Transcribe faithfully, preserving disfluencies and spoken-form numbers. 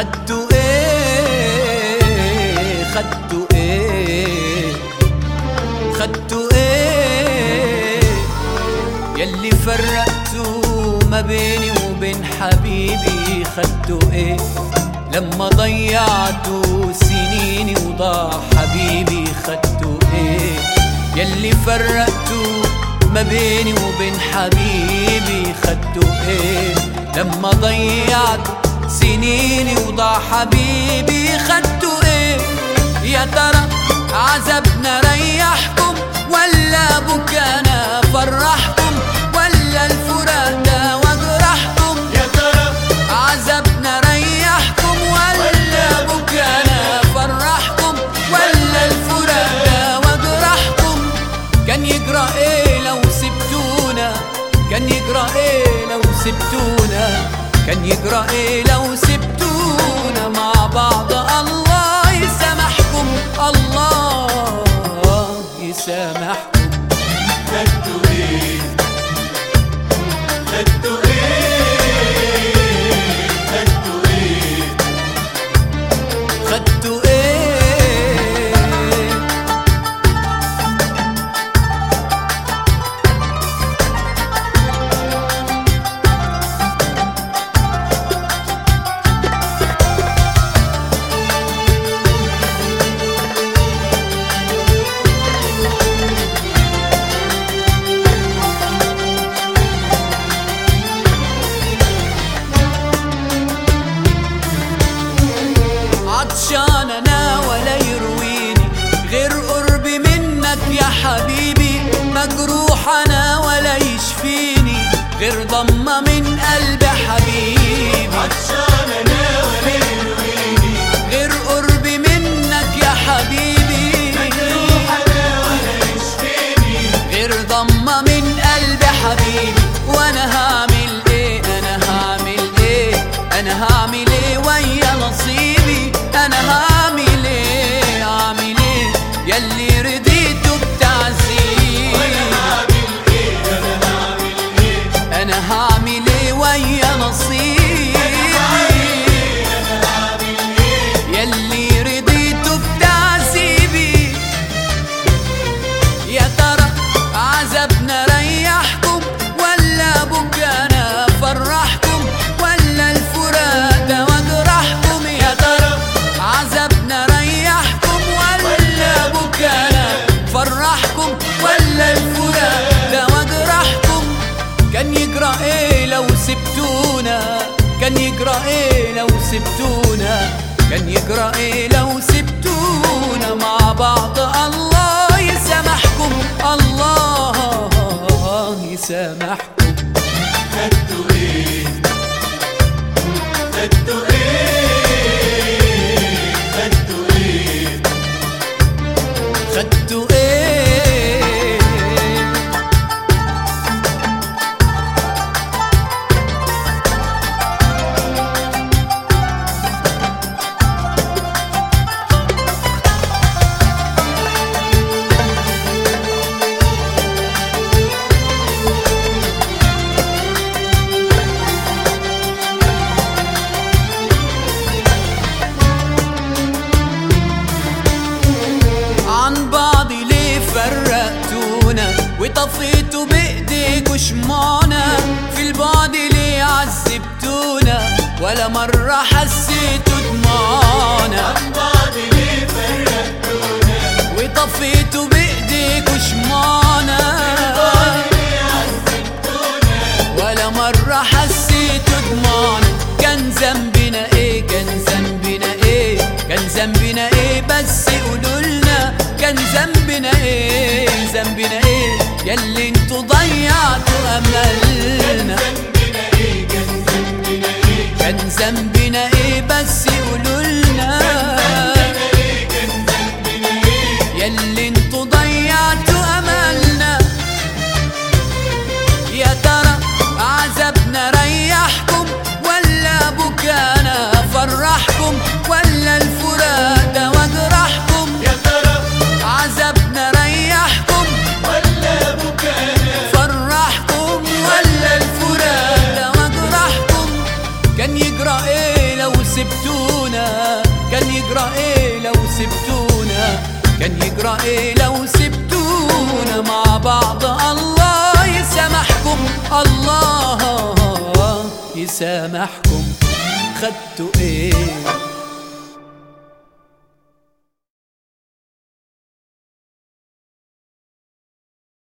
خدتوا ايه خدتوا ايه خدتوا ايه يلي فرقتوا ما بيني وبين حبيبي؟ خدتوا ايه لما ضيعتوا سنيني وضاع حبيبي؟ خدتوا ايه يلي فرقتوا ما بيني وبين حبيبي؟ خدتوا ايه لما ضيعت سنيني وضاع حبيبي؟ خدتوا ايه؟ يا ترى عذابنا ريحكم ولا بكانا فرحكم ولا الفراق ده وجرحكم؟ يا ترى عذابنا ريحكم ولا بكانا فرحكم ولا الفراق ده وجرحكم؟ كان يجرى ايه لو سبتونا؟ كان يجرى ايه لو سبتونا؟ كان يجرى ايه لو سبتونا مع بعض؟ الله يسامحكم، الله يسامحكم. خدتوا ايه خدتوا ايه خدتوا ايه خدتوا ايه؟ عطشان انا ولا يرويني غير قربي منك يا حبيبي، مجروح انا ولا يشفيني غير ضمة من قلب حبيبي. عطشان انا ولا يرويني غير قربي منك يا حبيبي، مجروح انا ولا يشفيني غير ضمة من قلب حبيبي. وانا هعمل ايه انا هعمل ايه انا هعمل ايه ويا نصيبي؟ انا هعمل ايه هعمل ايه يلي رضيته بتعذيبي؟ وانا هعمل ايه انا هعمل ايه انا هعمل ايه ويا نصيبي انا هعمل ايه يلي رضيته بتعذيبي؟ يا ترى عذابنا ريحكم ولا بكانا فرحكم ولا الفراق ده وجرحكم؟ يا ترى عذابنا ريحكم ولا بكانا فرحكم ولا الفراق ده وجرحكم؟ كان يجرى ايه لو سبتونا؟ كان يجرى ايه لو سبتونا؟ كان يجرى ايه لو سبتونا مع بعض؟ الله يسامحكم، الله يسامحكم. خدتوا ايه خدتوا ايه خدتوا ايه خدتوا ايه؟ عن بعض ليه فرقتونا وطفيتوا بايديكوا شمعنا؟ في البعد ليه عذبتونا ولا مرة حسيتوا دموعنا؟ عن بعض ليه فرقتونا وطفيتوا بايديكوا شمعنا ليه عذبتونا ولا مرة حسيتوا دموعنا؟ كان ذنبنا ايه كان ذنبنا ايه كان ذنبنا ايه بس قولولنا كان ذنبنا ايه ذنبنا ايه ياللي انتوا ضيعتوا املنا؟ ذنبنا ايه كان ذنبنا ايه كان ذنبنا ايه بس قولولنا ذنبنا ايه كان ذنبنا ايه ياللي انتوا كان يجرى ايه لو سبتونا مع بعض؟ الله يسامحكم، الله يسامحكم. خدتوا ايه؟